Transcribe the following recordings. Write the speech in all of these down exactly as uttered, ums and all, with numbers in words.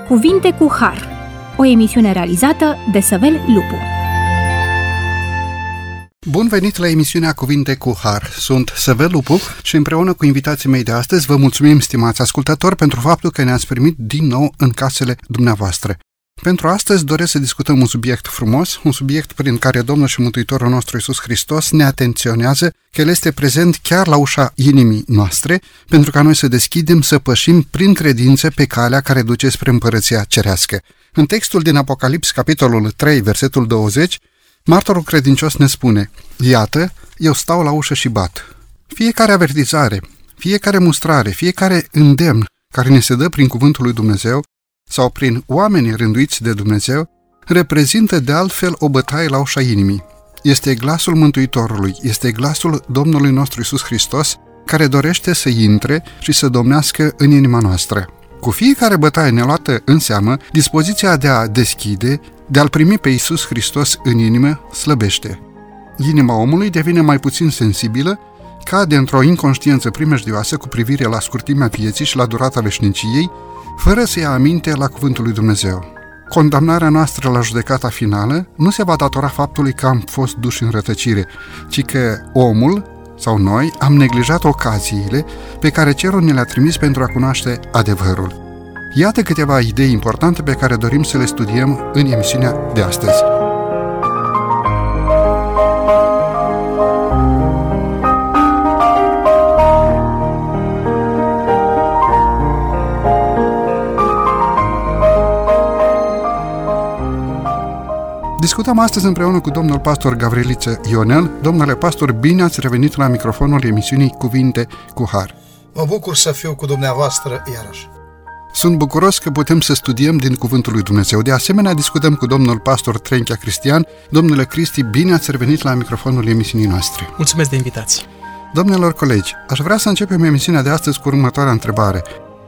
Cuvinte cu Har, o emisiune realizată de Săvel Lupu. Bun venit la emisiunea Cuvinte cu Har. Sunt Săvel Lupu și împreună cu invitații mei de astăzi vă mulțumim, stimați ascultători, pentru faptul că ne-ați primit din nou în casele dumneavoastră. Pentru astăzi doresc să discutăm un subiect frumos, un subiect prin care Domnul și Mântuitorul nostru Iisus Hristos ne atenționează că El este prezent chiar la ușa inimii noastre, pentru ca noi să deschidem, să pășim prin credință pe calea care duce spre împărăția cerească. În textul din Apocalips, capitolul trei, versetul douăzeci, martorul credincios ne spune: iată, eu stau la ușă și bat. Fiecare avertizare, fiecare mustrare, fiecare îndemn care ne se dă prin cuvântul lui Dumnezeu sau prin oamenii rânduiți de Dumnezeu, reprezintă de altfel o bătaie la ușa inimii. Este glasul Mântuitorului, este glasul Domnului nostru Iisus Hristos, care dorește să intre și să domnească în inima noastră. Cu fiecare bătaie neluată în seamă, dispoziția de a deschide, de a-L primi pe Iisus Hristos în inimă, slăbește. Inima omului devine mai puțin sensibilă, cade într-o inconștiență primejdioasă cu privire la scurtimea vieții și la durata veșniciei, fără să ia aminte la cuvântul lui Dumnezeu. Condamnarea noastră la judecata finală nu se va datora faptului că am fost duși în rătăcire, ci că omul sau noi am neglijat ocaziile pe care cerul ne le-a trimis pentru a cunoaște adevărul. Iată câteva idei importante pe care dorim să le studiem în emisiunea de astăzi. Discutăm astăzi împreună cu domnul pastor Gavriliță Ionel. Domnule pastor, bine ați revenit la microfonul emisiunii Cuvinte cu Har. Mă bucur să fiu cu dumneavoastră iarăși. Sunt bucuros că putem să studiem din Cuvântul lui Dumnezeu. De asemenea, discutăm cu domnul pastor Trenchea Cristian. Domnule Cristi, bine ați revenit la microfonul emisiunii noastre. Mulțumesc de invitație. Domnilor colegi, aș vrea să începem emisiunea de astăzi cu următoarea întrebare.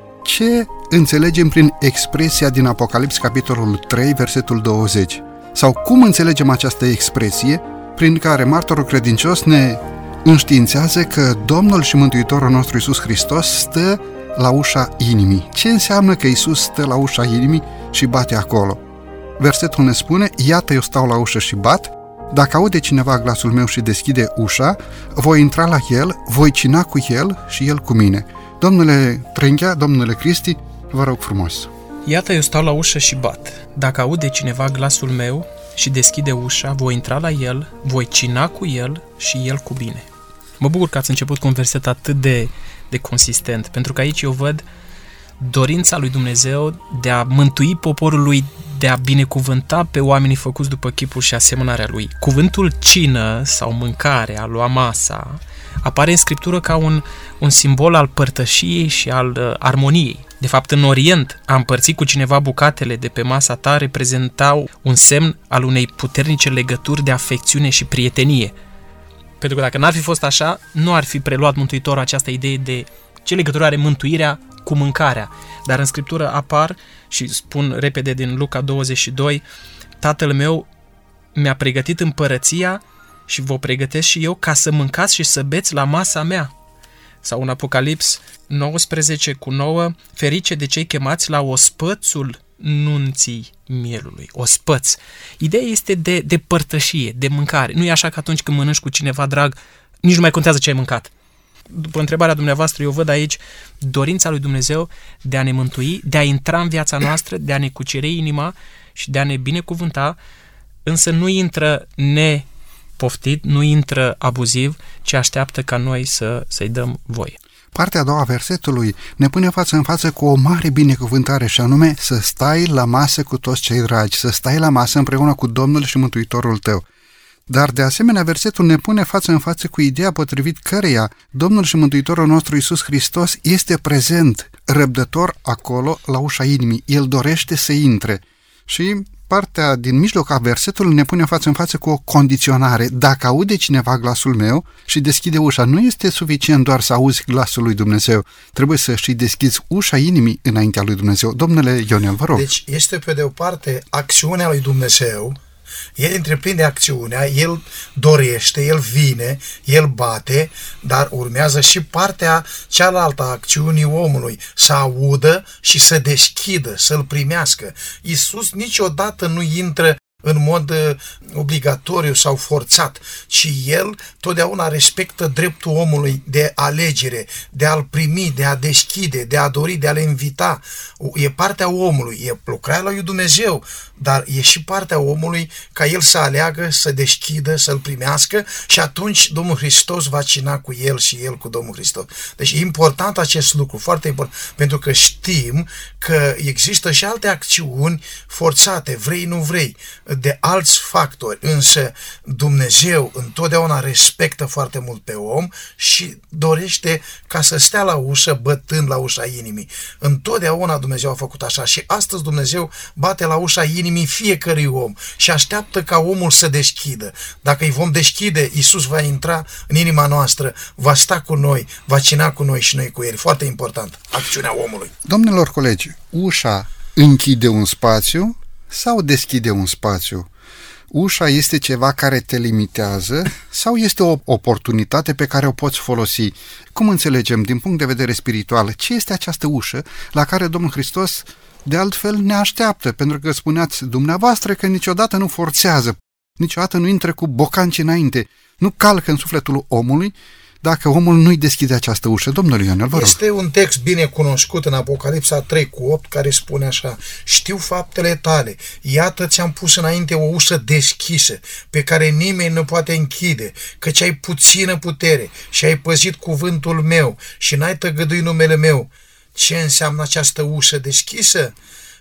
Ce înțelegem prin expresia din Apocalips, capitolul trei, versetul douăzeci? Sau cum înțelegem această expresie prin care martorul credincios ne înștiințează că Domnul și Mântuitorul nostru Iisus Hristos stă la ușa inimii? Ce înseamnă că Iisus stă la ușa inimii și bate acolo? Versetul ne spune: iată, eu stau la ușă și bat, dacă aude cineva glasul meu și deschide ușa, voi intra la el, voi cina cu el și el cu mine. Domnule Trenchea, domnule Cristi, vă rog frumos. Iată, eu stau la ușă și bat. Dacă aude cineva glasul meu și deschide ușa, voi intra la el, voi cina cu el și el cu mine. Mă bucur că ați început cu un verset atât de, de consistent, pentru că aici eu văd dorința lui Dumnezeu de a mântui poporul lui, de a binecuvânta pe oamenii făcuți după chipul și asemănarea lui. Cuvântul cină sau mâncare, a lua masa, apare în Scriptură ca un, un simbol al părtășiei și al uh, armoniei. De fapt, în Orient, a împărți cu cineva bucatele de pe masa ta reprezentau un semn al unei puternice legături de afecțiune și prietenie. Pentru că dacă n-ar fi fost așa, nu ar fi preluat Mântuitorul această idee de ce legătură are mântuirea cu mâncarea. Dar în Scriptură apar, și spun repede din Luca douăzeci și doi, Tatăl meu mi-a pregătit împărăția și vă pregătesc și eu ca să mâncați și să beți la masa mea. Sau în Apocalips nouăsprezece cu nouă, ferice de cei chemați la ospățul nunții mielului. Ospăț. Ideea este de, de părtășie, de mâncare. Nu e așa că atunci când mănânci cu cineva drag, nici nu mai contează ce ai mâncat. După întrebarea dumneavoastră, eu văd aici dorința lui Dumnezeu de a ne mântui, de a intra în viața noastră, de a ne cuceri inima și de a ne binecuvânta, însă nu intră ne poftit, nu intră abuziv, ci așteaptă ca noi să, să-i dăm voie. Partea a doua a versetului ne pune față în față cu o mare binecuvântare, și anume să stai la masă cu toți cei dragi, să stai la masă împreună cu Domnul și Mântuitorul tău. Dar de asemenea versetul ne pune față în față cu ideea potrivit căreia Domnul și Mântuitorul nostru Iisus Hristos este prezent, răbdător acolo la ușa inimii. El dorește să intre. Și partea din mijloc a versetului ne pune față în față cu o condiționare. Dacă aude cineva glasul meu și deschide ușa, nu este suficient doar să auzi glasul lui Dumnezeu. Trebuie să și deschizi ușa inimii înaintea lui Dumnezeu. Domnule Ionel, vă rog. Deci este pe de o parte acțiunea lui Dumnezeu El întreprinde acțiunea, el dorește, el vine, el bate, dar urmează și partea cealaltă a acțiunii omului, să audă și să deschidă, să-l primească. Iisus niciodată nu intră în mod obligatoriu sau forțat, ci el totdeauna respectă dreptul omului de alegere, de a-l primi, de a deschide, de a dori, de a-l invita. E partea omului, e lucrarea lui Dumnezeu, dar e și partea omului ca el să aleagă, să deschidă, să-l primească și atunci Domnul Hristos va cina cu el și el cu Domnul Hristos. Deci e important acest lucru, foarte important, pentru că știm că există și alte acțiuni forțate, vrei, nu vrei, de alți factori, însă Dumnezeu întotdeauna respectă foarte mult pe om și dorește ca să stea la ușă, bătând la ușa inimii. Întotdeauna Dumnezeu a făcut așa și astăzi Dumnezeu bate la ușa inimii fiecărui om și așteaptă ca omul să deschidă. Dacă îi vom deschide, Iisus va intra în inima noastră, va sta cu noi, va cina cu noi și noi cu el. Foarte important, acțiunea omului. Domnilor colegi, ușa închide un spațiu sau deschide un spațiu? Ușa este ceva care te limitează sau este o oportunitate pe care o poți folosi? Cum înțelegem din punct de vedere spiritual ce este această ușă la care Domnul Hristos de altfel ne așteaptă? Pentru că spuneați dumneavoastră că niciodată nu forțează, niciodată nu intră cu bocanci înainte, nu calcă în sufletul omului dacă omul nu-i deschide această ușă. Domnul Ionel, vă rog. Este un text bine cunoscut în Apocalipsa trei cu opt care spune așa: știu faptele tale, iată ți-am pus înainte o ușă deschisă pe care nimeni nu poate închide, căci ai puțină putere și ai păzit cuvântul meu și n-ai tăgăduit numele meu. Ce înseamnă această ușă deschisă?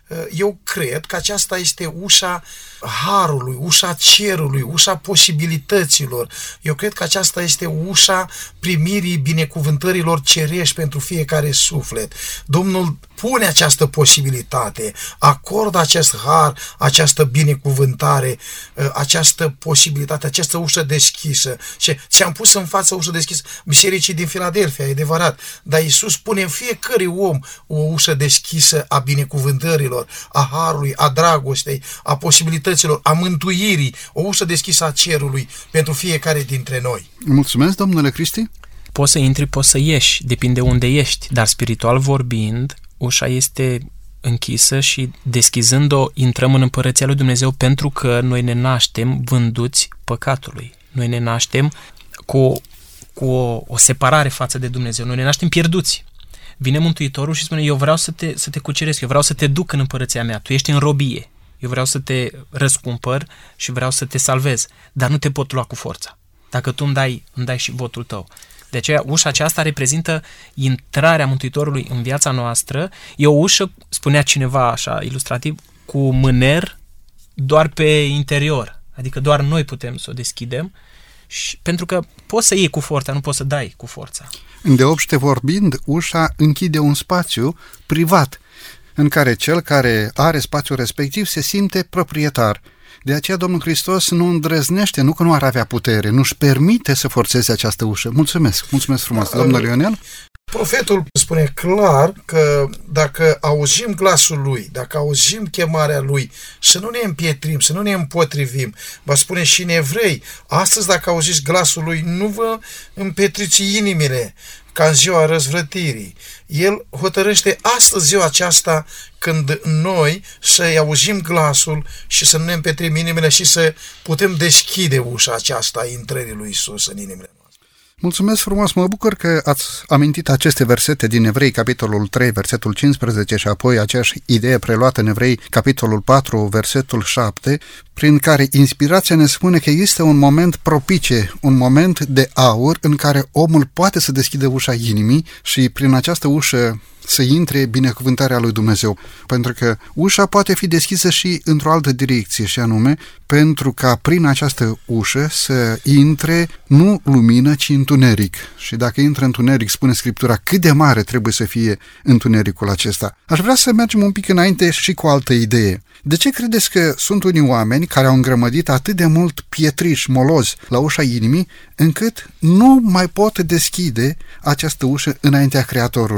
Eu cred că aceasta este ușa harului, ușa cerului, ușa posibilităților. Eu cred că aceasta este ușa primirii binecuvântărilor cerești pentru fiecare suflet. Domnul pune această posibilitate, acordă acest har, această binecuvântare, această posibilitate, această ușă deschisă. Și ți-am pus în față ușă deschisă bisericii din Filadelfia, e adevărat, dar Iisus pune în fiecare om o ușă deschisă a binecuvântărilor, a harului, a dragostei, a posibilităților, a mântuirii, o ușă deschisă a cerului pentru fiecare dintre noi. Mulțumesc, domnule Cristi. Poți să intri, poți să ieși, depinde unde ești, dar spiritual vorbind, ușa este închisă și deschizând-o intrăm în Împărăția lui Dumnezeu, pentru că noi ne naștem vânduți păcatului. Noi ne naștem cu, cu o, o separare față de Dumnezeu, noi ne naștem pierduți. Vine Mântuitorul și spune: eu vreau să te, să te cuceresc, eu vreau să te duc în Împărăția mea, tu ești în robie, eu vreau să te răscumpăr și vreau să te salvez, dar nu te pot lua cu forța. Dacă tu îmi dai, îmi dai și votul tău. De aceea, ușa aceasta reprezintă intrarea Mântuitorului în viața noastră. E o ușă, spunea cineva așa ilustrativ, cu mâner doar pe interior. Adică doar noi putem să o deschidem, și, pentru că poți să iei cu forța, nu poți să dai cu forța. Îndeopște vorbind, ușa închide un spațiu privat, în care cel care are spațiul respectiv se simte proprietar. De aceea Domnul Hristos nu îndrăznește, nu că nu ar avea putere, nu-și permite să forțeze această ușă. Mulțumesc, mulțumesc frumos. Domnul Ionel? Profetul spune clar că dacă auzim glasul lui, dacă auzim chemarea lui, să nu ne împietrim, să nu ne împotrivim. Va spune și în Evrei: astăzi dacă auziți glasul lui, nu vă împietriți inimile ca în ziua răzvrătirii. El hotărăște astăzi ziua aceasta când noi să-i auzim glasul și să nu ne împietrim inimile și să putem deschide ușa aceasta a intrării lui Iisus în inimile noastre. Mulțumesc frumos, mă bucur că ați amintit aceste versete din Evrei, capitolul trei, versetul cincisprezece și apoi aceeași idee preluată în Evrei, capitolul patru, versetul șapte, prin care inspirația ne spune că există un moment propice, un moment de aur în care omul poate să deschidă ușa inimii și prin această ușă să intre binecuvântarea lui Dumnezeu. Pentru că ușa poate fi deschisă și într-o altă direcție, și anume pentru ca prin această ușă să intre nu lumină, ci întuneric. Și dacă intră întuneric, spune Scriptura, cât de mare trebuie să fie întunericul acesta. Aș vrea să mergem un pic înainte și cu o altă idee. De ce credeți că sunt unii oameni care au îngrămădit atât de mult pietriș molozi la ușa inimii, încât nu mai pot deschide această ușă înaintea Creatorului?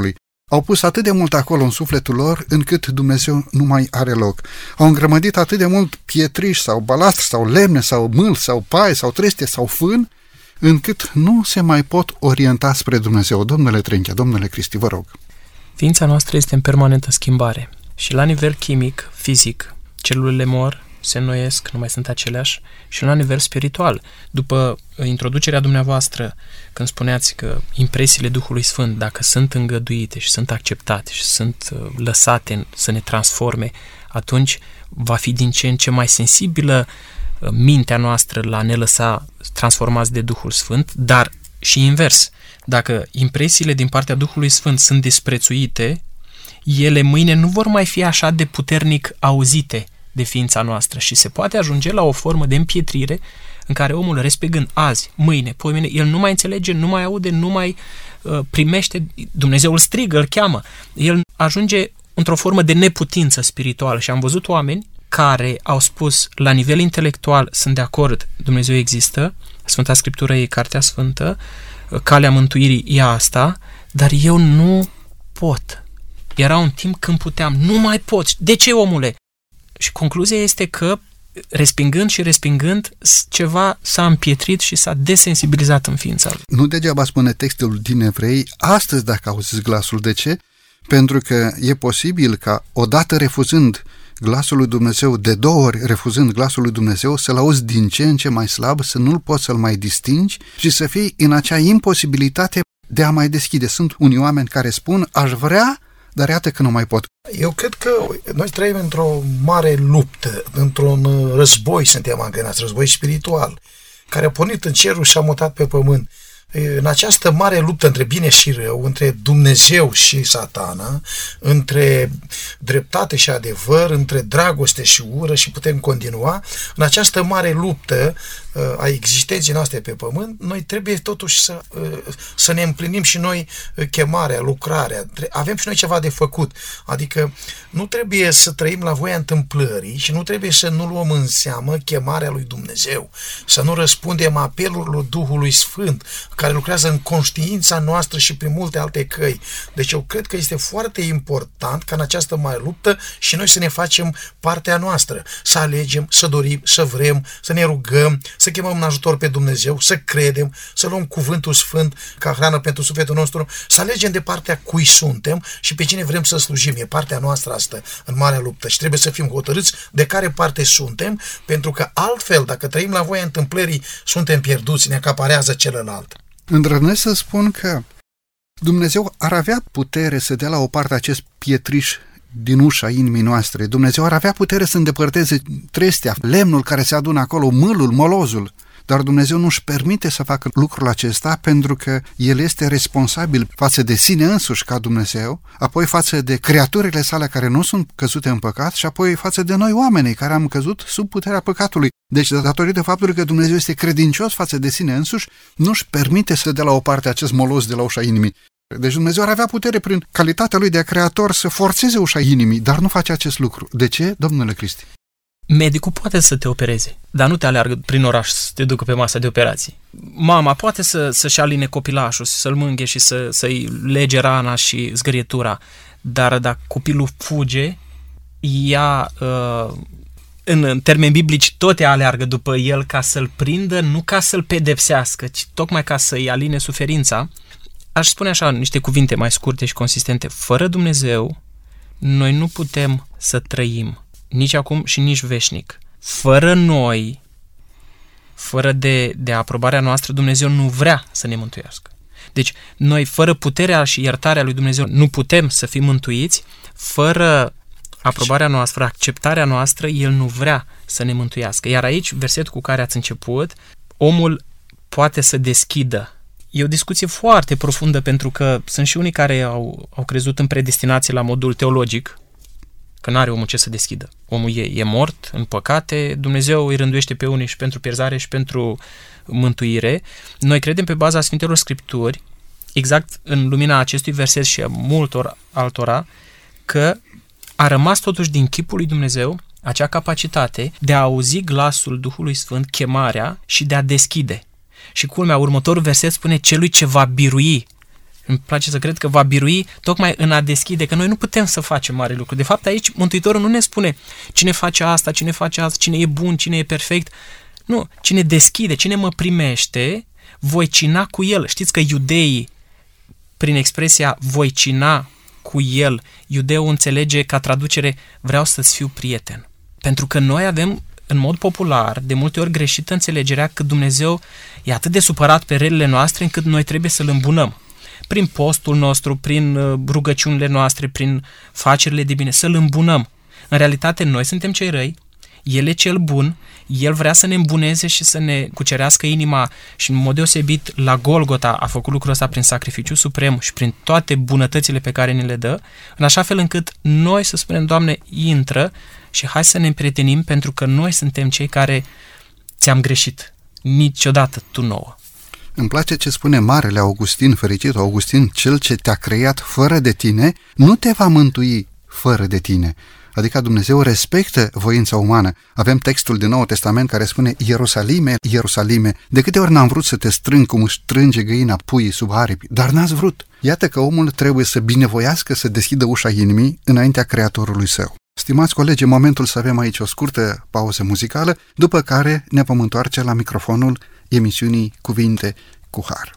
Au pus atât de mult acolo în sufletul lor, încât Dumnezeu nu mai are loc. Au îngrămădit atât de mult pietriș sau balastru sau lemne sau mâl sau paie sau trestie sau fân, încât nu se mai pot orienta spre Dumnezeu. Domnule Trenchea, domnule Cristi, vă rog. Ființa noastră este în permanentă schimbare și la nivel chimic, fizic, celulele mor, se înnoiesc, nu mai sunt aceleași, și la nivel spiritual. După introducerea dumneavoastră, când spuneați că impresiile Duhului Sfânt, dacă sunt îngăduite și sunt acceptate și sunt lăsate să ne transforme, atunci va fi din ce în ce mai sensibilă mintea noastră la ne lăsa transformați de Duhul Sfânt, dar și invers. Dacă impresiile din partea Duhului Sfânt sunt disprețuite, ele mâine nu vor mai fi așa de puternic auzite de ființa noastră și se poate ajunge la o formă de împietrire în care omul, respectând azi, mâine, poimine, el nu mai înțelege, nu mai aude, nu mai uh, primește, Dumnezeu îl strigă, îl cheamă, el ajunge într-o formă de neputință spirituală și am văzut oameni care au spus la nivel intelectual, sunt de acord, Dumnezeu există, Sfânta Scriptură e Cartea Sfântă, calea mântuirii e asta, dar eu nu pot. Era un timp când puteam, nu mai pot. De ce, omule? Și concluzia este că, respingând și respingând, ceva s-a împietrit și s-a desensibilizat în ființa lui. Nu degeaba spune textul din Evrei, astăzi dacă auziți glasul. De ce? Pentru că e posibil ca, odată refuzând glasul lui Dumnezeu, de două ori refuzând glasul lui Dumnezeu, să-l auzi din ce în ce mai slab, să nu-l poți să-l mai distingi și să fii în acea imposibilitate de a mai deschide. Sunt unii oameni care spun, aș vrea, dar iată că nu mai pot. Eu cred că noi trăim într-o mare luptă, într-un război, suntem angrenați, război spiritual, care a pornit în cerul și a mutat pe pământ. În această mare luptă între bine și rău, între Dumnezeu și Satana, între dreptate și adevăr, între dragoste și ură, și putem continua, în această mare luptă a existenței noastre pe pământ, noi trebuie totuși să, să ne împlinim și noi chemarea, lucrarea. Avem și noi ceva de făcut. Adică nu trebuie să trăim la voia întâmplării și nu trebuie să nu luăm în seamă chemarea lui Dumnezeu, să nu răspundem apelurilor Duhului Sfânt, care lucrează în conștiința noastră și prin multe alte căi. Deci eu cred că este foarte important ca în această mare luptă și noi să ne facem partea noastră, să alegem, să dorim, să vrem, să ne rugăm, să chemăm în ajutor pe Dumnezeu, să credem, să luăm cuvântul Sfânt ca hrană pentru sufletul nostru, să alegem de partea cui suntem și pe cine vrem să slujim. E partea noastră asta în marea luptă și trebuie să fim hotărâți de care parte suntem, pentru că altfel, dacă trăim la voia întâmplării, suntem pierduți, ne acaparează celălalt. Îndrăznesc să spun că Dumnezeu ar avea putere să dea la o parte acest pietriș din ușa inimii noastre. Dumnezeu ar avea putere să îndepărteze trestea, lemnul care se adună acolo, mâlul, molozul. Dar Dumnezeu nu-și permite să facă lucrul acesta pentru că El este responsabil față de sine însuși ca Dumnezeu, apoi față de creaturile sale care nu sunt căzute în păcat și apoi față de noi oamenii care am căzut sub puterea păcatului. Deci, datorită faptului că Dumnezeu este credincios față de sine însuși, nu-și permite să dea la o parte acest molos de la ușa inimii. Deci Dumnezeu ar avea putere prin calitatea Lui de creator să forțeze ușa inimii, dar nu face acest lucru. De ce, domnule Cristi? Medicul poate să te opereze, dar nu te aleargă prin oraș să te ducă pe masa de operații. Mama poate să, să-și aline copilașul, să-l mânghe și să, să-i lege rana și zgârietura, dar dacă copilul fuge, ea, în termeni biblici, tot ea aleargă după el ca să-l prindă, nu ca să-l pedepsească, ci tocmai ca să-i aline suferința. Aș spune așa, niște cuvinte mai scurte și consistente. Fără Dumnezeu, noi nu putem să trăim, nici acum și nici veșnic. Fără noi, fără de, de aprobarea noastră, Dumnezeu nu vrea să ne mântuiască. Deci, noi, fără puterea și iertarea lui Dumnezeu, nu putem să fim mântuiți. Fără aprobarea noastră, fără acceptarea noastră, El nu vrea să ne mântuiască. Iar aici, versetul cu care ați început, omul poate să deschidă. E o discuție foarte profundă, pentru că sunt și unii care au, au crezut în predestinație la modul teologic, că n-are omul ce să deschidă. Omul e, e mort în păcate, Dumnezeu îi rânduiește pe unii și pentru pierzare și pentru mântuire. Noi credem pe baza Sfintelor Scripturi, exact în lumina acestui verset și a multor altora, că a rămas totuși din chipul lui Dumnezeu acea capacitate de a auzi glasul Duhului Sfânt, chemarea și de a deschide. Și culmea, următorul verset spune celui ce va birui Îmi place să cred că va birui tocmai în a deschide, că noi nu putem să facem mare lucru. De fapt, aici Mântuitorul nu ne spune cine face asta, cine face asta, cine e bun, cine e perfect. Nu, cine deschide, cine mă primește, voi cina cu el. Știți că iudeii, prin expresia voi cina cu el, iudeul înțelege ca traducere vreau să-ți fiu prieten. Pentru că noi avem, în mod popular, de multe ori greșită înțelegerea că Dumnezeu e atât de supărat pe relele noastre încât noi trebuie să-L îmbunăm. Prin postul nostru, prin rugăciunile noastre, prin facerile de bine, să-L îmbunăm. În realitate, noi suntem cei răi, El e cel bun, El vrea să ne îmbuneze și să ne cucerească inima și în mod deosebit la Golgota a făcut lucrul ăsta prin sacrificiu suprem și prin toate bunătățile pe care ne le dă, în așa fel încât noi să spunem, Doamne, intră și hai să ne împrietenim pentru că noi suntem cei care ți-am greșit. Niciodată tu nouă. Îmi place ce spune marele Augustin, fericit Augustin, cel ce te-a creat fără de tine, nu te va mântui fără de tine. Adică Dumnezeu respectă voința umană. Avem textul din Noul Testament care spune Ierusalime, Ierusalime, de câte ori n-am vrut să te strâng cum își strânge găina puii sub aripi, dar n-ați vrut. Iată că omul trebuie să binevoiască să deschidă ușa inimii înaintea Creatorului său. Stimați colegi, în momentul să avem aici o scurtă pauză muzicală, după care ne vom întoarce la microfonul emisiunii Cuvinte cu Har.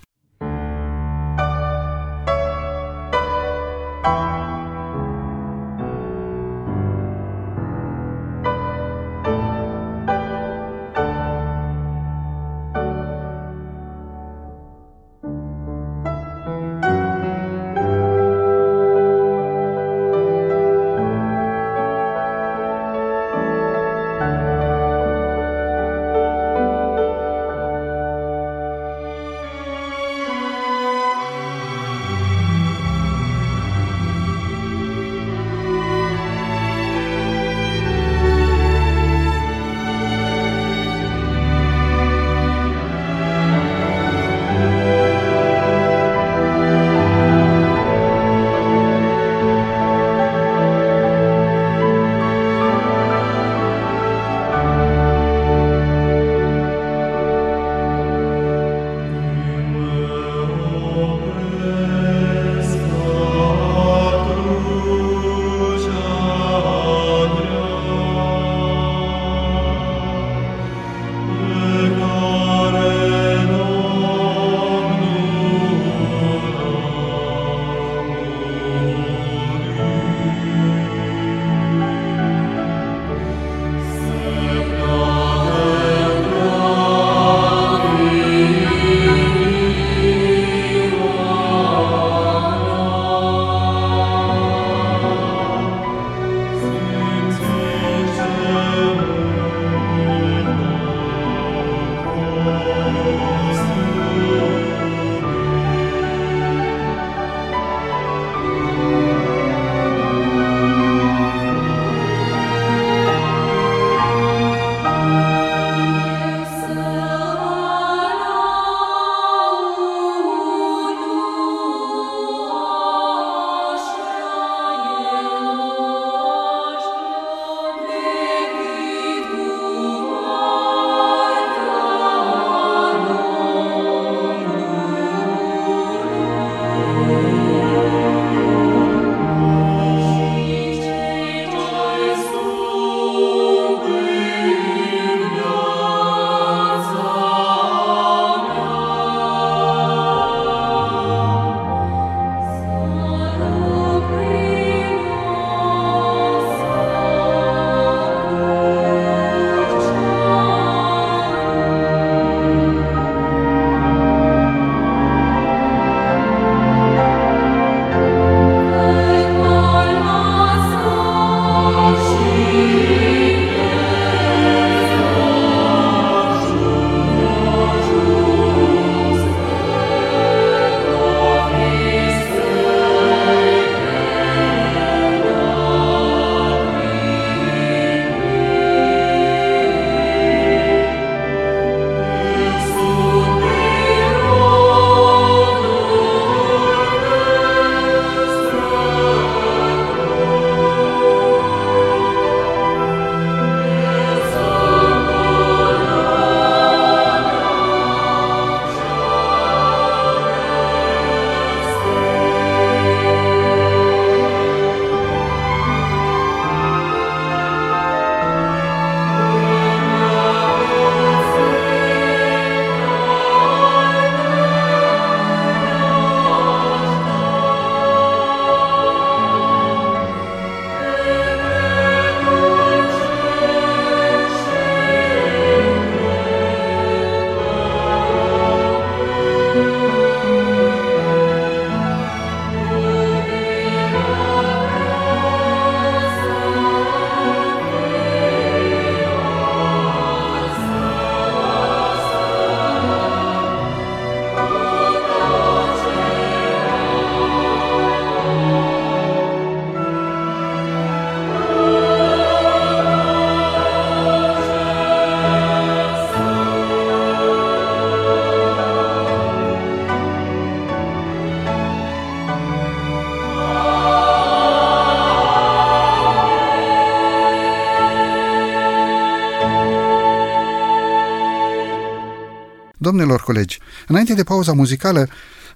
Domnilor colegi, înainte de pauza muzicală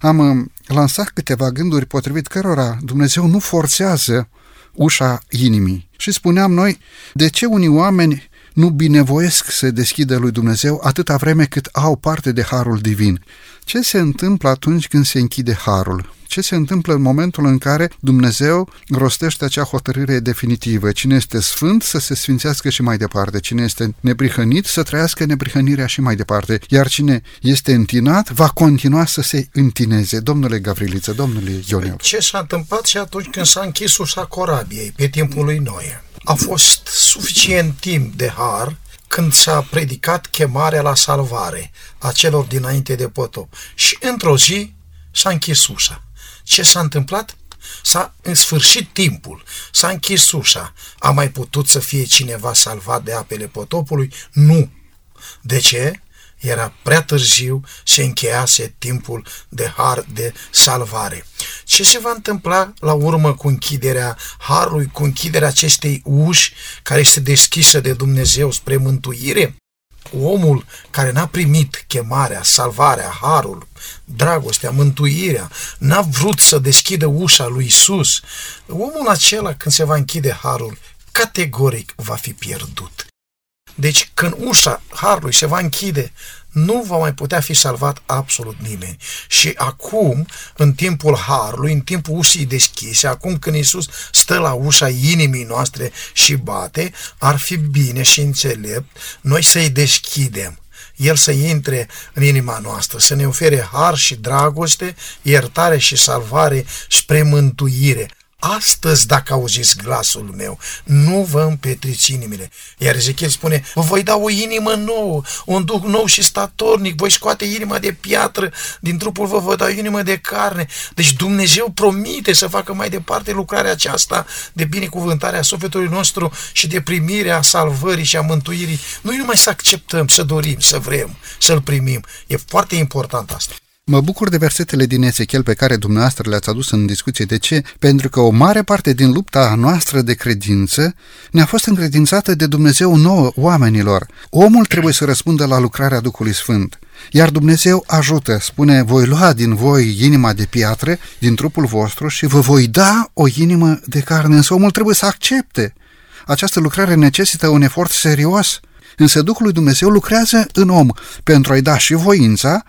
am lansat câteva gânduri potrivit cărora Dumnezeu nu forțează ușa inimii. Și spuneam noi, de ce unii oameni nu binevoiesc să deschidă lui Dumnezeu atâta vreme cât au parte de harul divin? Ce se întâmplă atunci când se închide harul? Ce se întâmplă în momentul în care Dumnezeu rostește acea hotărâre definitivă? Cine este sfânt să se sfințească și mai departe, cine este neprihănit să trăiască neprihănirea și mai departe, iar cine este întinat va continua să se întineze. Domnule Gavriliță, domnule Ionel. Ce s-a întâmplat și atunci când s-a închis ușa corabiei pe timpul lui Noe? A fost suficient timp de har când s-a predicat chemarea la salvare a celor dinainte de potop. Și într-o zi s-a închis ușa. Ce s-a întâmplat? S-a însfârșit timpul, s-a închis ușa. A mai putut să fie cineva salvat de apele potopului? Nu. De ce? Era prea târziu, se încheiase timpul de har de salvare. Ce se va întâmpla la urmă cu închiderea harului, cu închiderea acestei uși care este deschisă de Dumnezeu spre mântuire? Omul care n-a primit chemarea, salvarea, harul, dragostea, mântuirea, n-a vrut să deschidă ușa lui Isus, omul acela, când se va închide harul, categoric va fi pierdut. Deci când ușa harului se va închide, nu va mai putea fi salvat absolut nimeni. Și acum, în timpul harului, în timpul ușii deschise, acum când Iisus stă la ușa inimii noastre și bate, ar fi bine și înțelept noi să-i deschidem. El să intre în inima noastră, să ne ofere har și dragoste, iertare și salvare spre mântuire. Astăzi, dacă auziți glasul meu, nu vă împetriți inimile. Iar Ezechiel spune, vă voi da o inimă nouă, un duh nou și statornic, voi scoate inima de piatră, din trupul vă voi da o inimă de carne. Deci Dumnezeu promite să facă mai departe lucrarea aceasta de binecuvântare a sufletului nostru și de primirea salvării și a mântuirii. Noi numai să acceptăm, să dorim, să vrem, să-L primim. E foarte important asta. Mă bucur de versetele din Ezechiel pe care dumneavoastră le-ați adus în discuție. De ce? Pentru că o mare parte din lupta noastră de credință ne-a fost încredințată de Dumnezeu nouă, oamenilor. Omul trebuie să răspundă la lucrarea Duhului Sfânt. Iar Dumnezeu ajută, spune, voi lua din voi inima de piatră, din trupul vostru și vă voi da o inimă de carne. Însă omul trebuie să accepte. Această lucrare necesită un efort serios. Însă Duhul lui Dumnezeu lucrează în om pentru a-i da și voința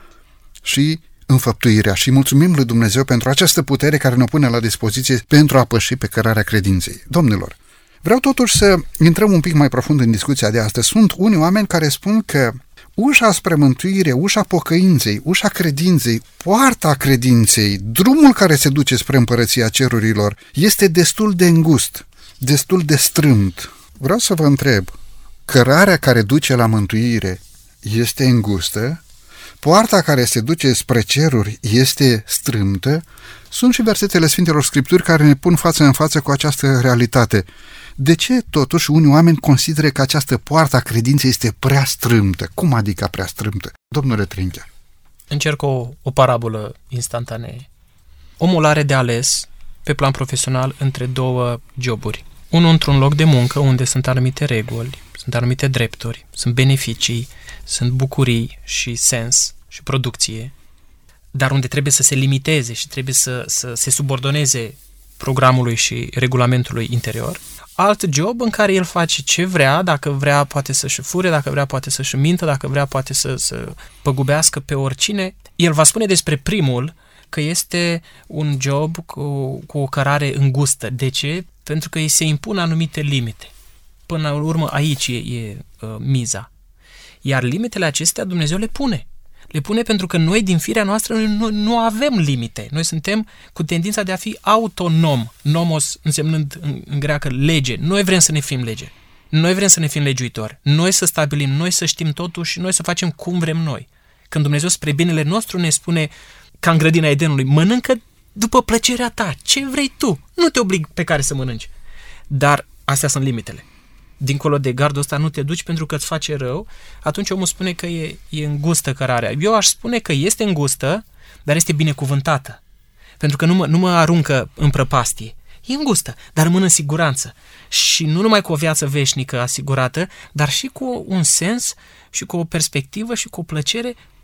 și înfăptuirea și mulțumim lui Dumnezeu pentru această putere care ne pune la dispoziție pentru a păși pe cărarea credinței. Domnilor, vreau totuși să intrăm un pic mai profund în discuția de astăzi. Sunt unii oameni care spun că ușa spre mântuire, ușa pocăinței, ușa credinței, poarta credinței, drumul care se duce spre împărăția cerurilor este destul de îngust, destul de strâmt. Vreau să vă întreb, cărarea care duce la mântuire este îngustă? Poarta care se duce spre ceruri este strâmtă? Sunt și versetele Sfintelor Scripturi care ne pun față în față cu această realitate. De ce totuși unii oameni consideră că această poartă a credinței este prea strâmtă? Cum adică prea strâmtă? Domnule Trinchea. Încerc o, o parabolă instantanee. Omul are de ales, pe plan profesional, între două joburi. Unul într-un loc de muncă unde sunt anumite reguli, sunt anumite drepturi, sunt beneficii, sunt bucurii și sens și producție, dar unde trebuie să se limiteze și trebuie să, să se subordoneze programului și regulamentului interior. Alt job în care el face ce vrea, dacă vrea poate să-și fure, dacă vrea poate să-și mintă, dacă vrea poate să, să păgubească pe oricine. El va spune despre primul că este un job cu, cu o cărare îngustă. De ce? Pentru că îi se impun anumite limite. Până la urmă aici e, e uh, miza. Iar limitele acestea Dumnezeu le pune. Le pune pentru că noi din firea noastră nu, nu avem limite. Noi suntem cu tendința de a fi autonom. Nomos însemnând în, în greacă lege. Noi vrem să ne fim lege. Noi vrem să ne fim legiuitori. Noi să stabilim, noi să știm totul și noi să facem cum vrem noi. Când Dumnezeu spre binele nostru ne spune, ca în grădina Edenului, mănâncă după plăcerea ta. Ce vrei tu? Nu te oblig pe care să mănânci. Dar astea sunt limitele. Dincolo de gardul ăsta nu te duci pentru că îți face rău, atunci omul spune că e, e îngustă cărarea. Eu aș spune că este îngustă, dar este binecuvântată. Pentru că nu mă, nu mă aruncă în prăpastie. E îngustă, dar rămân în siguranță. Și nu numai cu o viață veșnică asigurată, dar și cu un sens și cu o perspectivă și cu o plăcere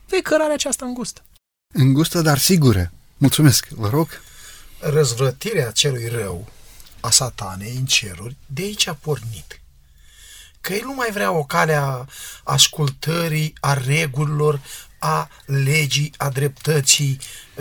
vei cărarea aceasta îngustă. Îngustă, dar sigură. Mulțumesc, vă rog. Răzvrătirea celui rău a satanei în ceruri, de aici a pornit. Că el nu mai vrea o cale a ascultării, a regulilor, a legii, a dreptății,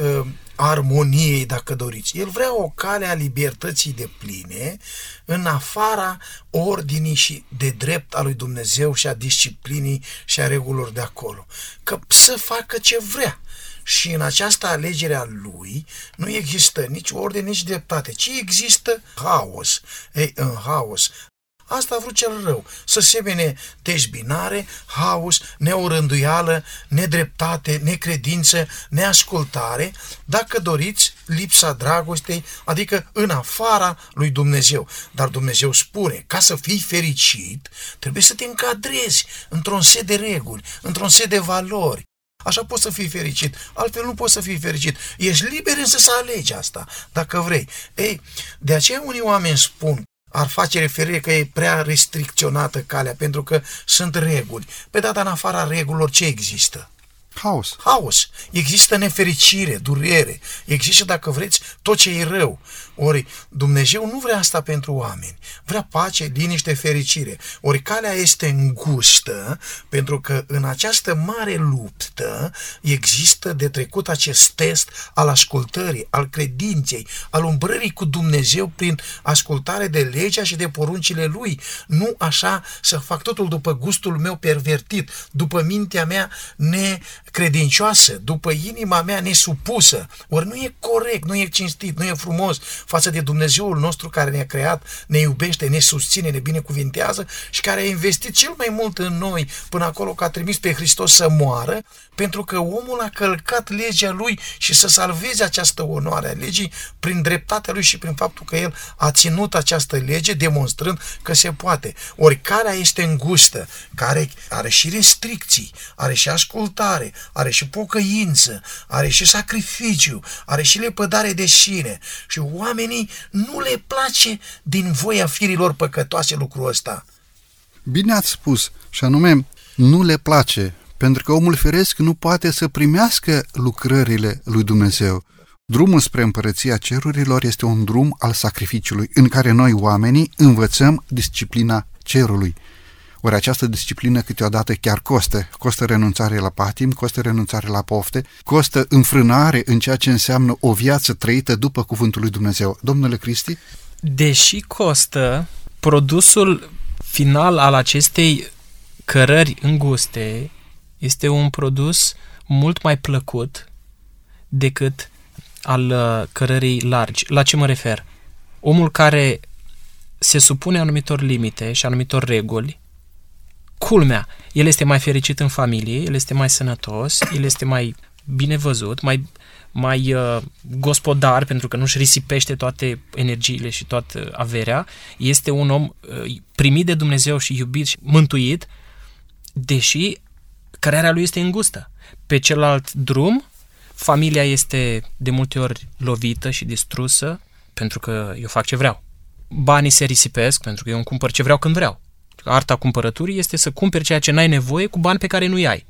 a armoniei, dacă doriți. El vrea o cale a libertății depline, în afara ordinii și de drept a lui Dumnezeu și a disciplinii și a regulilor de acolo. Că să facă ce vrea. Și în această alegere a lui nu există nici ordine, nici dreptate, ci există haos. Ei, în haos, asta a vrut cel rău, să semene dezbinare, haos, neorânduială, nedreptate, necredință, neascultare, dacă doriți, lipsa dragostei, adică în afara lui Dumnezeu. Dar Dumnezeu spune, ca să fii fericit, trebuie să te încadrezi într-un set de reguli, într-un set de valori. Așa poți să fii fericit, altfel nu poți să fii fericit. Ești liber însă să alegi asta, dacă vrei. Ei, de aceea unii oameni spun, ar face referire că e prea restricționată calea, pentru că sunt reguli. Pe data în afara regulilor ce există? Haos. Haos. Există nefericire, durere. Există, dacă vreți, tot ce e rău. Ori Dumnezeu nu vrea asta pentru oameni. Vrea pace, liniște, fericire. Ori calea este îngustă, pentru că în această mare luptă există de trecut acest test al ascultării, al credinței, al umbrării cu Dumnezeu prin ascultare de legea și de poruncile Lui. Nu așa să fac totul după gustul meu pervertit, după mintea mea necredincioasă, după inima mea nesupusă. Ori nu e corect, nu e cinstit, nu e frumos față de Dumnezeul nostru care ne-a creat, ne iubește, ne susține, ne binecuvintează și care a investit cel mai mult în noi până acolo că a trimis pe Hristos să moară, pentru că omul a călcat legea lui și să salveze această onoare a legii prin dreptatea lui și prin faptul că el a ținut această lege, demonstrând că se poate. Ori calea este îngustă, care are și restricții, are și ascultare, are și pocăință, are și sacrificiu, are și lepădare de sine și oamenii nu le place din voia firilor păcătoase lucrul ăsta. Bine ați spus, și anume, nu le place, pentru că omul firesc nu poate să primească lucrările lui Dumnezeu. Drumul spre împărăția cerurilor este un drum al sacrificiului, în care noi, oamenii, învățăm disciplina cerului. Ori această disciplină câteodată chiar costă. Costă renunțare la patim, costă renunțare la pofte, costă înfrânare în ceea ce înseamnă o viață trăită după cuvântul lui Dumnezeu. Domnule Cristi? Deși costă, produsul final al acestei cărări înguste este un produs mult mai plăcut decât al cărării largi. La ce mă refer? Omul care se supune anumitor limite și anumitor reguli, culmea, el este mai fericit în familie, el este mai sănătos, el este mai bine văzut, mai, mai uh, gospodar, pentru că nu-și risipește toate energiile și toată averea, este un om uh, primit de Dumnezeu și iubit și mântuit, deși cărarea lui este îngustă. Pe celălalt drum, familia este de multe ori lovită și distrusă, pentru că eu fac ce vreau. Banii se risipesc, pentru că eu îmi cumpăr ce vreau când vreau. Arta cumpărăturii este să cumperi ceea ce n-ai nevoie cu bani pe care nu-i ai.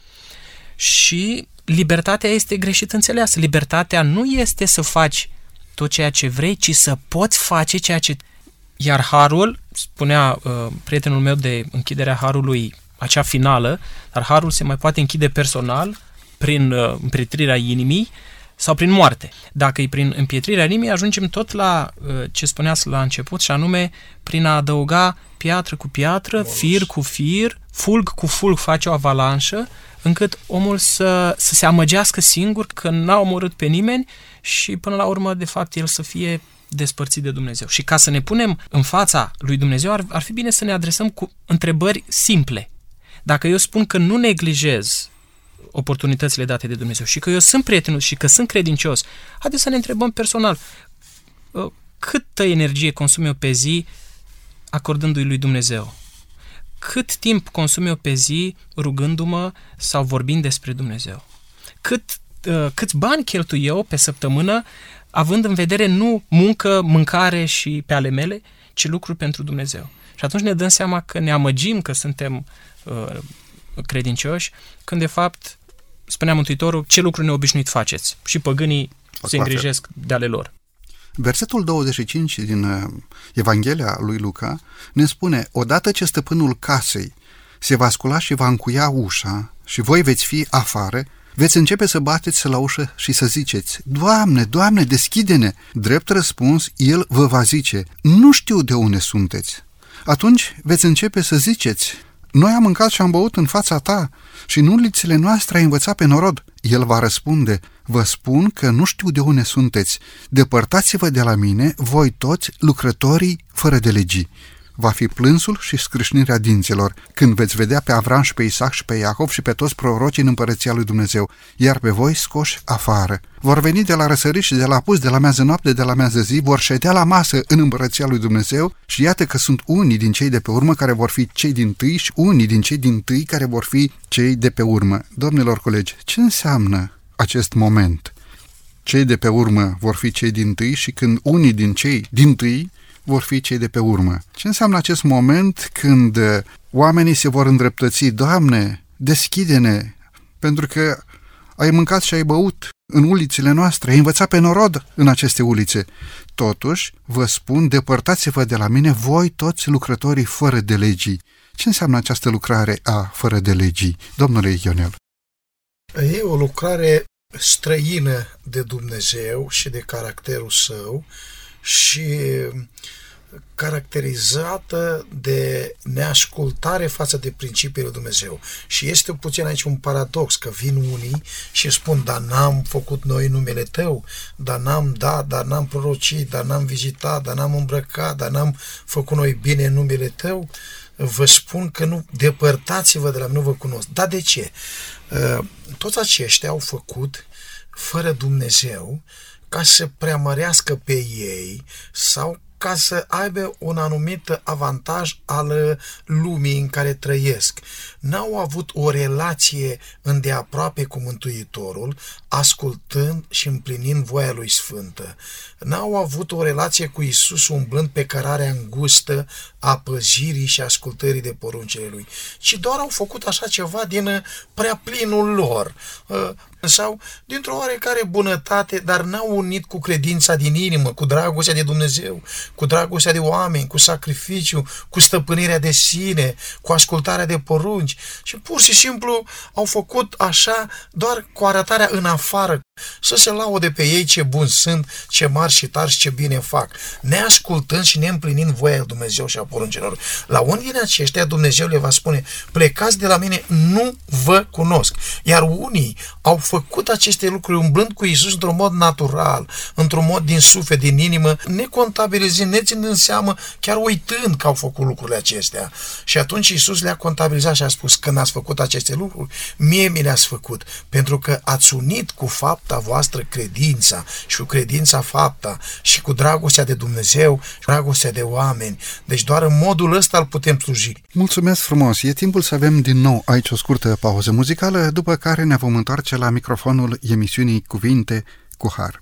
Și libertatea este greșit înțeleasă. Libertatea nu este să faci tot ceea ce vrei, ci să poți face ceea ce... Iar harul, spunea uh, prietenul meu de închiderea harului, acea finală, dar harul se mai poate închide personal prin uh, împietrirea inimii sau prin moarte. Dacă e prin împietrirea inimii, ajungem tot la uh, ce spuneați la început, și anume prin a adăuga piatră cu piatră, Moruș. fir cu fir, fulg cu fulg face o avalanșă, încât omul să, să se amăgească singur că n-a omorât pe nimeni și până la urmă, de fapt, el să fie despărțit de Dumnezeu. Și ca să ne punem în fața lui Dumnezeu, ar, ar fi bine să ne adresăm cu întrebări simple. Dacă eu spun că nu neglijez oportunitățile date de Dumnezeu și că eu sunt prietenul și că sunt credincios, haideți să ne întrebăm personal, câtă energie consum eu pe zi acordându-i lui Dumnezeu? Cât timp consum eu pe zi rugându-mă sau vorbind despre Dumnezeu? Cât, câți bani cheltui eu pe săptămână având în vedere nu muncă, mâncare și pe ale mele, ci lucruri pentru Dumnezeu? Și atunci ne dăm seama că ne amăgim că suntem uh, credincioși, când de fapt spunea Mântuitorul, ce lucru neobișnuit faceți? Și păgânii se îngrijesc de ale lor. Versetul douăzeci și cinci din Evanghelia lui Luca ne spune: odată ce stăpânul casei se va scula și va încuia ușa și voi veți fi afară, veți începe să bateți la ușă și să ziceți: Doamne, Doamne, deschide-ne! Drept răspuns, El vă va zice: nu știu de unde sunteți. Atunci veți începe să ziceți: noi am mâncat și am băut în fața ta și în ulițele noastre ai învățat pe norod. El va răspunde: vă spun că nu știu de unde sunteți. Depărtați-vă de la mine, voi toți lucrătorii fără de legii. Va fi plânsul și scrâșnirea dinților când veți vedea pe Avram și pe Isaac și pe Iacov și pe toți prorocii în împărăția lui Dumnezeu, iar pe voi scoși afară. Vor veni de la răsărit și de la apus, de la miază noapte, de la miază zi, vor ședea la masă în împărăția lui Dumnezeu și iată că sunt unii din cei de pe urmă care vor fi cei dintâi și unii din cei dintâi care vor fi cei de pe urmă. Domnilor colegi, ce înseamnă acest moment? Cei de pe urmă vor fi cei dintâi și când unii din cei dintâi vor fi cei de pe urmă. Ce înseamnă acest moment când oamenii se vor îndreptăți? Doamne, deschide-ne, pentru că ai mâncat și ai băut în ulițele noastre, ai învățat pe norod în aceste ulițe. Totuși, vă spun, depărtați-vă de la mine, voi toți lucrătorii fără de legii. Ce înseamnă această lucrare a fără de legii? Domnule Ionel. E o lucrare străină de Dumnezeu și de caracterul său și caracterizată de neascultare față de principiile lui Dumnezeu. Și este puțin aici un paradox, că vin unii și spun: dar n-am făcut noi numele tău, dar n-am dat, dar n-am prorocit, dar n-am vizitat, dar n-am îmbrăcat, dar n-am făcut noi bine în numele tău. Vă spun că nu, depărtați-vă de la mine, nu vă cunosc. Dar de ce? Toți aceștia au făcut fără Dumnezeu ca să preamărească pe ei sau ca să aibă un anumit avantaj al lumii în care trăiesc. N-au avut o relație îndeaproape cu Mântuitorul, ascultând și împlinind voia lui Sfântă. N-au avut o relație cu Iisus umblând pe cărarea îngustă a păzirii și ascultării de poruncile lui, ci doar au făcut așa ceva din prea plinul lor sau dintr-o oarecare bunătate, dar n-au unit cu credința din inimă, cu dragostea de Dumnezeu, cu dragostea de oameni, cu sacrificiu, cu stăpânirea de sine, cu ascultarea de porunci și pur și simplu au făcut așa doar cu arătarea în afară, să se laude pe ei ce buni sunt, ce mari și tari și ce bine fac, neascultând și neîmplinind voia lui Dumnezeu și a poruncilor. La unii din aceștia Dumnezeu le va spune: plecați de la mine, nu vă cunosc. Iar unii au făcut aceste lucruri umblând cu Iisus într-un mod natural, într-un mod din suflet, din inimă, necontabilizând, neținând în seamă, chiar uitând că au făcut lucrurile acestea. Și atunci Iisus le-a contabilizat și a spus: când ați făcut aceste lucruri, mie mi le-ați făcut, pentru că ați unit cu fapta voastră credința și cu credința fapta și cu dragostea de Dumnezeu și dragostea de oameni. Deci doar în modul ăsta îl putem sluji. Mulțumesc frumos! E timpul să avem din nou aici o scurtă pauză muzicală, după care ne vom întoarce la microfonul emisiunii Cuvinte cu Har.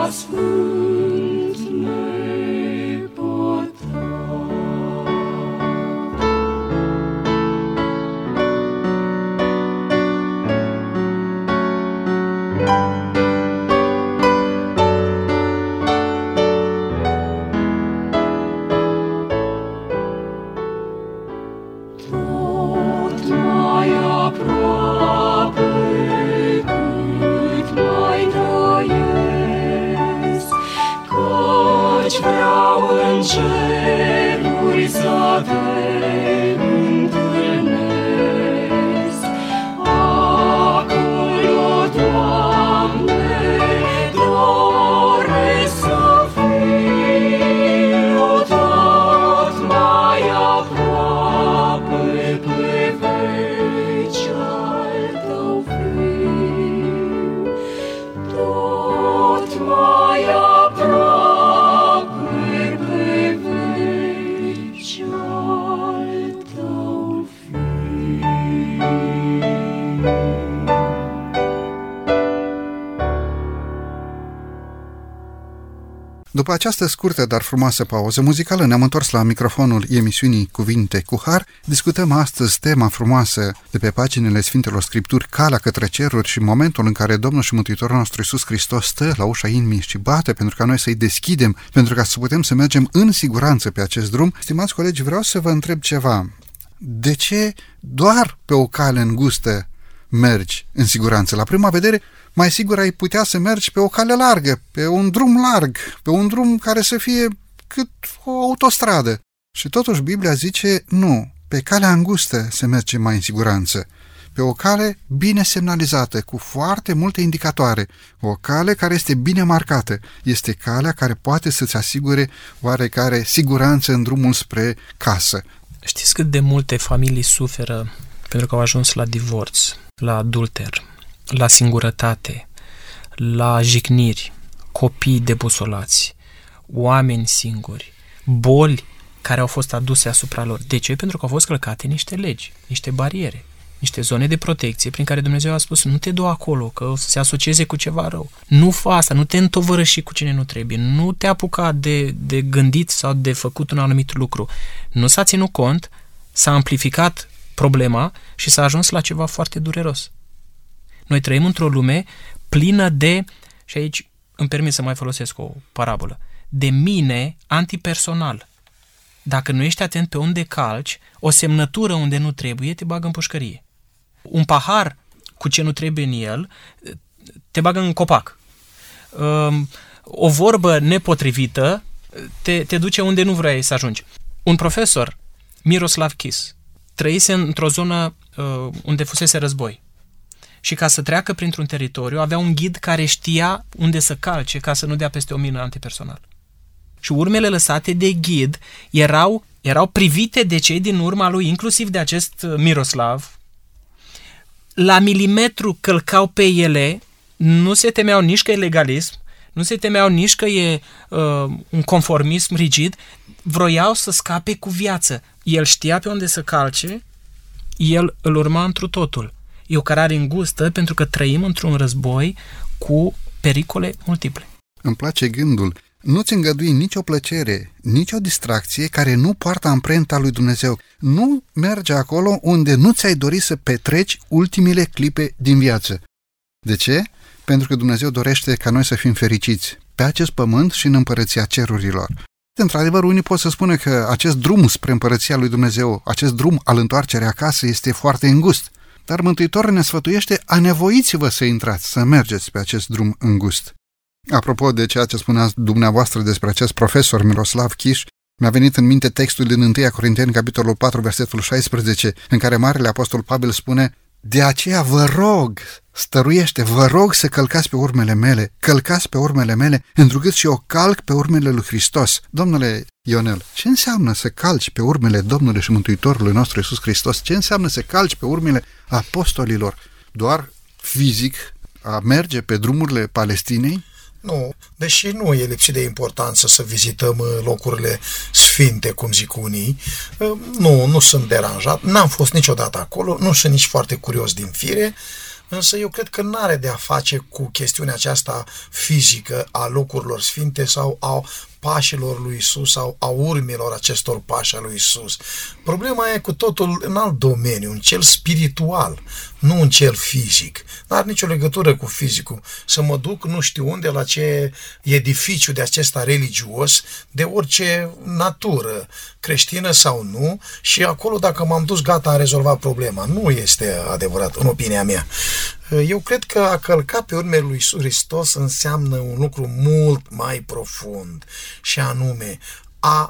sfânt nepătrat. Tot mai aproape cât mai trăiesc, căci vreau în ceruri să te întâlnesc. Acolo, Doamne, doresc să fiu tot mai aproape pe veci al Tău fiu, tot mai aproape pe veci al Tău fiu. După această scurtă, dar frumoasă pauză muzicală, ne-am întors la microfonul emisiunii Cuvinte cu Har. Discutăm astăzi tema frumoasă de pe paginile Sfintelor Scripturi, calea către ceruri, și momentul în care Domnul și Mântuitorul nostru Iisus Hristos stă la ușa inimii și bate pentru ca noi să-i deschidem, pentru ca să putem să mergem în siguranță pe acest drum. Stimați colegi, vreau să vă întreb ceva. De ce doar pe o cale îngustă mergi în siguranță? La prima vedere, mai sigur ai putea să mergi pe o cale largă, pe un drum larg, pe un drum care să fie cât o autostradă. Și totuși Biblia zice, nu, pe calea îngustă se merge mai în siguranță, pe o cale bine semnalizată, cu foarte multe indicatoare, o cale care este bine marcată, este calea care poate să-ți asigure oarecare siguranță în drumul spre casă. Știți cât de multe familii suferă pentru că au ajuns la divorț, la adulter, la singurătate, la jigniri, copii debusolați, oameni singuri, boli care au fost aduse asupra lor. De ce? Pentru că au fost călcate niște legi, niște bariere, niște zone de protecție prin care Dumnezeu a spus, nu te du acolo, că o să se asocieze cu ceva rău. Nu fă asta, nu te întovărăși cu cine nu trebuie, nu te apuca de, de gândit sau de făcut un anumit lucru. Nu s-a ținut cont, s-a amplificat problema și s-a ajuns la ceva foarte dureros. Noi trăim într-o lume plină de, și aici îmi permit să mai folosesc o parabolă, de mine antipersonal. Dacă nu ești atent pe unde calci, o semnătură unde nu trebuie te bagă în pușcărie. Un pahar cu ce nu trebuie în el te bagă în copac. O vorbă nepotrivită te, te duce unde nu vrei să ajungi. Un profesor, Miroslav Kis, trăise într-o zonă uh, unde fusese război. Și ca să treacă printr-un teritoriu, avea un ghid care știa unde să calce ca să nu dea peste o mină antipersonal. Și urmele lăsate de ghid erau, erau privite de cei din urma lui, inclusiv de acest Miroslav. La milimetru călcau pe ele, nu se temeau nici că e legalism, nu se temeau nici că e uh, un conformism rigid, vroiau să scape cu viață. El știa pe unde să calce, el îl urma întru totul. E o cărare îngustă pentru că trăim într-un război cu pericole multiple. Îmi place gândul. Nu-ți îngădui nicio plăcere, nicio distracție care nu poartă amprenta lui Dumnezeu. Nu merge acolo unde nu ți-ai dori să petreci ultimile clipe din viață. De ce? Pentru că Dumnezeu dorește ca noi să fim fericiți pe acest pământ și în împărăția cerurilor. Într-adevăr, unii pot să spună că acest drum spre împărăția lui Dumnezeu, acest drum al întoarcerii acasă este foarte îngust. Dar Mântuitorul ne sfătuiește, anevoiți-vă să intrați, să mergeți pe acest drum îngust. Apropo de ceea ce spuneați dumneavoastră despre acest profesor Miroslav Kis, mi-a venit în minte textul din întâi Corinteni, capitolul patru, versetul șaisprezece, în care Marele Apostol Pavel spune: de aceea vă rog, stăruiește, vă rog să călcați pe urmele mele, călcați pe urmele mele, întrucât și eu calc pe urmele lui Hristos. Domnule Ionel, ce înseamnă să calci pe urmele Domnului și Mântuitorului nostru Iisus Hristos? Ce înseamnă să calci pe urmele apostolilor? Doar fizic a merge pe drumurile Palestinei? Nu, deși nu e lipsit de importanță să vizităm locurile sfinte, cum zic unii, nu, nu sunt deranjat, n-am fost niciodată acolo, nu sunt nici foarte curios din fire, însă eu cred că nu are de a face cu chestiunea aceasta fizică a locurilor sfinte sau a pașilor lui Isus sau a urmelor acestor pași a lui Isus. Problema e cu totul în alt domeniu, în cel spiritual, nu în cel fizic. Nu are nicio legătură cu fizicul. Să mă duc nu știu unde, la ce edificiu de acesta religios, de orice natură, creștină sau nu, și acolo dacă m-am dus, gata, am rezolvat problema. Nu este adevărat, în opinia mea. Eu cred că a călca pe urmele lui Iisus Hristos înseamnă un lucru mult mai profund, și anume a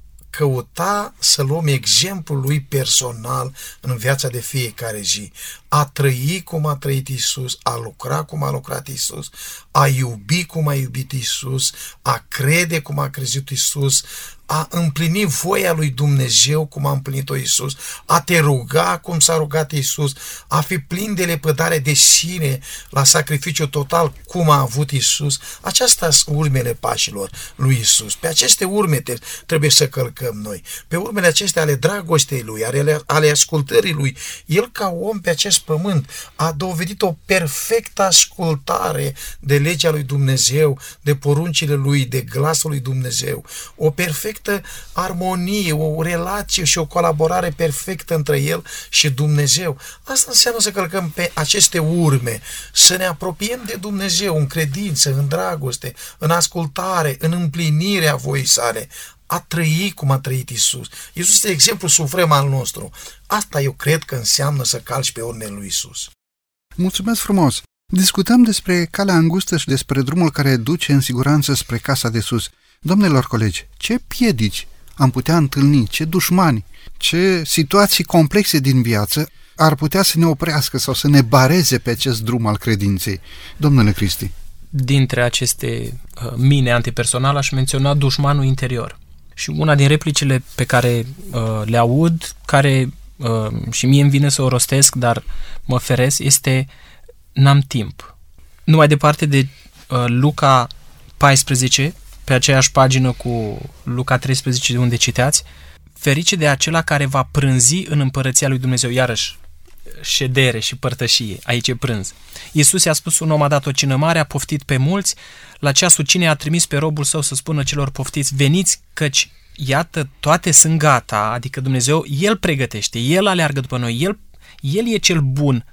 căuta să luăm exemplul lui personal în viața de fiecare zi, a trăi cum a trăit Iisus, a lucra cum a lucrat Iisus, a iubi cum a iubit Iisus, a crede cum a crezut Iisus, a împlini voia lui Dumnezeu cum a împlinit-o Iisus, a te ruga cum s-a rugat Iisus, a fi plin de lepădare de sine la sacrificiu total cum a avut Iisus. Aceasta sunt urmele pașilor lui Iisus. Pe aceste urme trebuie să călcăm noi. Pe urmele acestea ale dragostei lui, ale, ale ascultării lui. El ca om pe acest pământ a dovedit o perfectă ascultare de legea lui Dumnezeu, de poruncile lui, de glasul lui Dumnezeu. O perfectă armonie, o relație și o colaborare perfectă între el și Dumnezeu. Asta înseamnă să călcăm pe aceste urme, să ne apropiem de Dumnezeu în credință, în dragoste, în ascultare, în împlinirea voii sale, a trăi cum a trăit Iisus. Iisus este exemplu suprem al nostru. Asta eu cred că înseamnă să calci pe urmele lui Iisus. Mulțumesc frumos! Discutăm despre calea îngustă și despre drumul care duce în siguranță spre casa de sus. Domnilor colegi, ce piedici am putea întâlni, ce dușmani, ce situații complexe din viață ar putea să ne oprească sau să ne bareze pe acest drum al credinței? Domnule Cristi. Dintre aceste uh, mine antipersonale aș menționa dușmanul interior. Și una din replicile pe care uh, le aud, care uh, și mie îmi vine să o rostesc, dar mă feresc, este n-am timp. Nu mai departe de uh, Luca paisprezece, pe aceeași pagină cu Luca treisprezece, de unde citeați, ferice de acela care va prânzi în împărăția lui Dumnezeu. Iarăși, ședere și părtășie, aici e prânz. Iisus i-a spus, un om a dat o cină mare, a poftit pe mulți, la ceasul cinei a trimis pe robul său să spună celor poftiți, veniți, căci iată, toate sunt gata, adică Dumnezeu, El pregătește, El aleargă după noi, El, El e cel bun.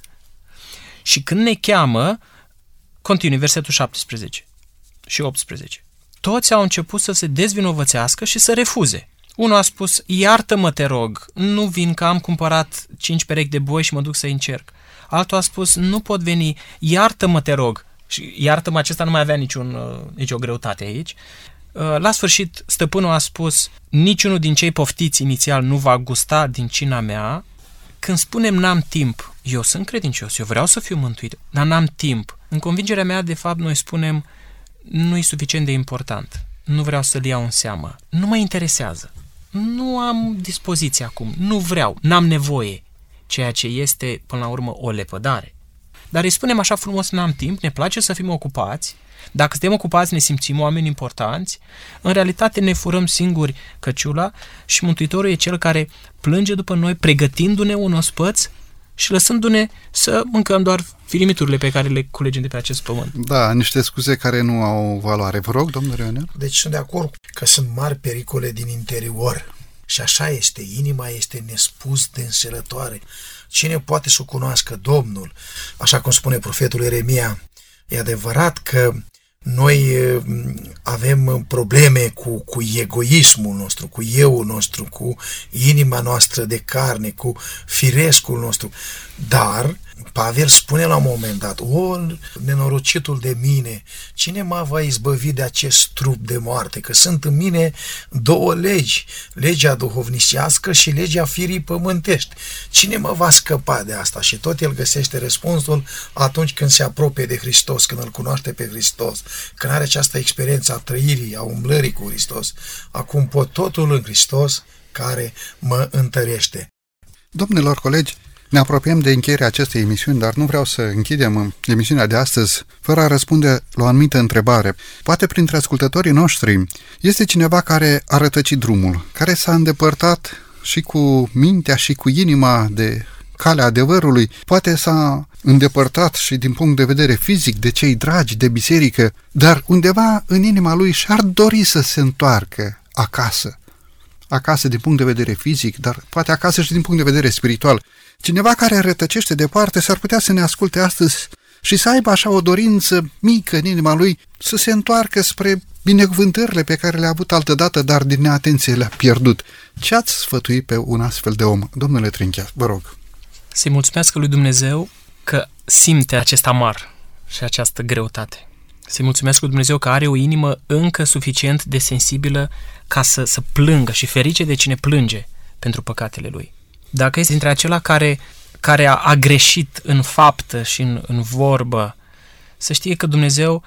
Și când ne cheamă, continui versetul șaptesprezece și optsprezece. Toți au început să se dezvinovățească și să refuze. Unul a spus, iartă-mă, te rog, nu vin că am cumpărat cinci perechi de boi și mă duc să încerc. Altul a spus, nu pot veni, iartă-mă, te rog. Și iartă-mă, acesta nu mai avea niciun, nicio greutate aici. La sfârșit, stăpânul a spus, niciunul din cei poftiți inițial nu va gusta din cina mea. Când spunem n-am timp, eu sunt credincios, eu vreau să fiu mântuit, dar n-am timp. În convingerea mea, de fapt, noi spunem, nu e suficient de important, nu vreau să-l iau în seamă, nu mă interesează, nu am dispoziție acum, nu vreau, n-am nevoie, ceea ce este, până la urmă, o lepădare. Dar îi spunem așa frumos, n-am timp, ne place să fim ocupați, dacă suntem ocupați ne simțim oameni importanți, în realitate ne furăm singuri căciula și Mântuitorul e cel care plânge după noi, pregătindu-ne un ospăț și lăsându-ne să mâncăm doar filimiturile pe care le culegem de pe acest pământ. Da, niște scuze care nu au valoare. Vă rog, domnule Ionel. Deci sunt de acord că sunt mari pericole din interior. Și așa este, inima este nespus de înșelătoare. Cine poate să o cunoască Domnul? Așa cum spune profetul Ieremia, e adevărat că noi avem probleme cu, cu egoismul nostru, cu euul nostru, cu inima noastră de carne, cu firescul nostru, dar Pavel spune la un moment dat, o, nenorocitul de mine, cine mă va izbăvi de acest trup de moarte? Că sunt în mine două legi, legea duhovnicească și legea firii pământești. Cine mă va scăpa de asta? Și tot el găsește răspunsul atunci când se apropie de Hristos, când îl cunoaște pe Hristos, când are această experiență a trăirii, a umblării cu Hristos. Acum pot totul în Hristos care mă întărește. Domnilor colegi, ne apropiem de încheierea acestei emisiuni, dar nu vreau să închidem emisiunea de astăzi fără a răspunde la o anumită întrebare. Poate printre ascultătorii noștri este cineva care a rătăcit drumul, care s-a îndepărtat și cu mintea și cu inima de calea adevărului, poate s-a îndepărtat și din punct de vedere fizic de cei dragi de biserică, dar undeva în inima lui și-ar dori să se întoarcă acasă. Acasă din punct de vedere fizic, dar poate acasă și din punct de vedere spiritual. Cineva care rătăcește departe s-ar putea să ne asculte astăzi și să aibă așa o dorință mică în inima lui să se întoarcă spre binecuvântările pe care le-a avut altădată, dar din neatenție le-a pierdut. Ce ați sfătui pe un astfel de om? Domnule Trinchea, vă rog. Să-i mulțumesc lui Dumnezeu că simte acest amar și această greutate. Să-i mulțumesc lui Dumnezeu că are o inimă încă suficient de sensibilă ca să, să plângă și ferice de cine plânge pentru păcatele lui. Dacă este dintre acela care, care a, a greșit în faptă și în, în vorbă, să știe că Dumnezeu,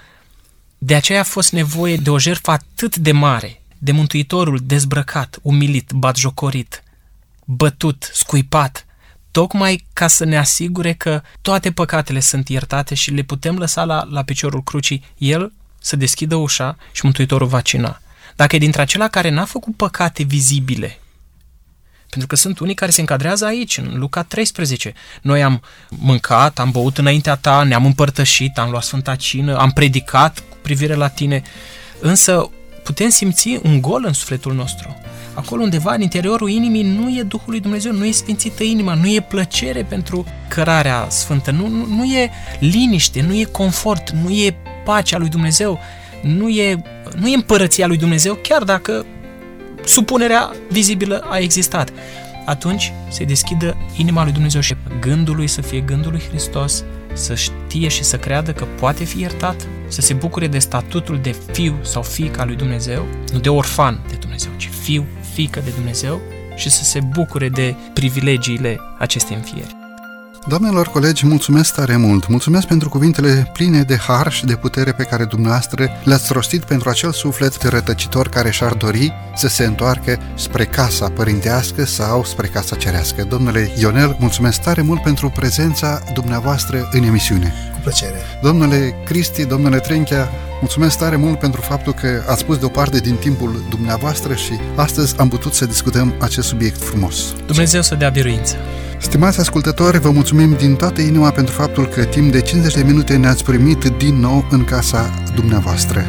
de aceea a fost nevoie de o jertfă atât de mare, de Mântuitorul dezbrăcat, umilit, batjocorit, bătut, scuipat, tocmai ca să ne asigure că toate păcatele sunt iertate și le putem lăsa la, la piciorul crucii, El să deschidă ușa și Mântuitorul va cina. Dacă e dintre acela care n-a făcut păcate vizibile, pentru că sunt unii care se încadrează aici, în Luca treisprezece. Noi am mâncat, am băut înaintea ta, ne-am împărtășit, am luat Sfânta Cină, am predicat cu privire la tine, însă putem simți un gol în sufletul nostru. Acolo undeva, în interiorul inimii, nu e Duhul lui Dumnezeu, nu e sfințită inima, nu e plăcere pentru cărarea sfântă, nu, nu, nu e liniște, nu e confort, nu e pacea lui Dumnezeu, nu e, nu e împărăția lui Dumnezeu, chiar dacă supunerea vizibilă a existat. Atunci se deschidă inima lui Dumnezeu și gândul lui să fie gândul lui Hristos, să știe și să creadă că poate fi iertat, să se bucure de statutul de fiu sau fiică al lui Dumnezeu, nu de orfan de Dumnezeu, ci fiu, fiică de Dumnezeu, și să se bucure de privilegiile acestei înfieri. Doamnelor colegi, mulțumesc tare mult! Mulțumesc pentru cuvintele pline de har și de putere pe care dumneavoastră le-ați rostit pentru acel suflet rătăcitor care și-ar dori să se întoarcă spre casa părintească sau spre casa cerească. Domnule Ionel, mulțumesc tare mult pentru prezența dumneavoastră în emisiune. Cu plăcere. Domnule Cristi, domnule Trenchea, mulțumesc tare mult pentru faptul că ați pus deoparte din timpul dumneavoastră și astăzi am putut să discutăm acest subiect frumos. Dumnezeu să dea biruință! Stimați ascultători, vă mulțumim din toată inima pentru faptul că timp de cincizeci de minute ne-ați primit din nou în casa dumneavoastră.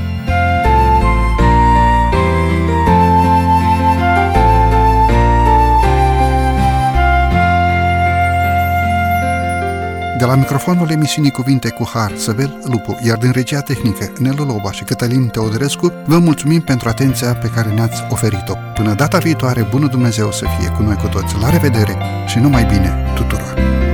De la microfonul emisiunii Cuvinte cu Har, Săvel Lupu, iar din regia tehnică Nelu Loba și Cătălin Teodorescu, vă mulțumim pentru atenția pe care ne-ați oferit-o. Până data viitoare, bunul Dumnezeu să fie cu noi cu toți. La revedere și numai bine tuturor!